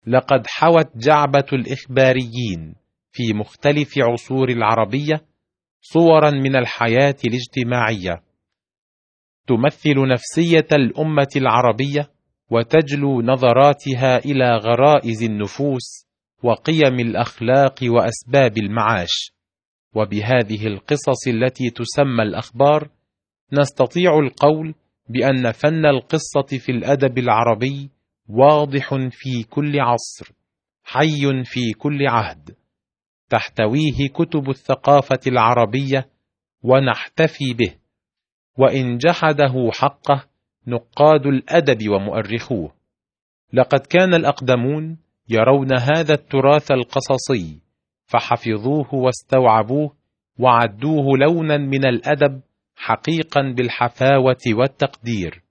لقد حوت جعبة الإخباريين في مختلف عصور العربية صورا من الحياة الاجتماعية تمثل نفسية الأمة العربية وتجلو نظراتها إلى غرائز النفوس وقيم الأخلاق وأسباب المعاش. وبهذه القصص التي تسمى الأخبار نستطيع القول بأن فن القصة في الأدب العربي واضح في كل عصر، حي في كل عهد، تحتويه كتب الثقافة العربية ونحتفي به، وإن جحده حقه نقاد الأدب ومؤرخوه. لقد كان الأقدمون يرون هذا التراث القصصي فحفظوه واستوعبوه وعدوه لونا من الأدب حقيقا بالحفاوة والتقدير.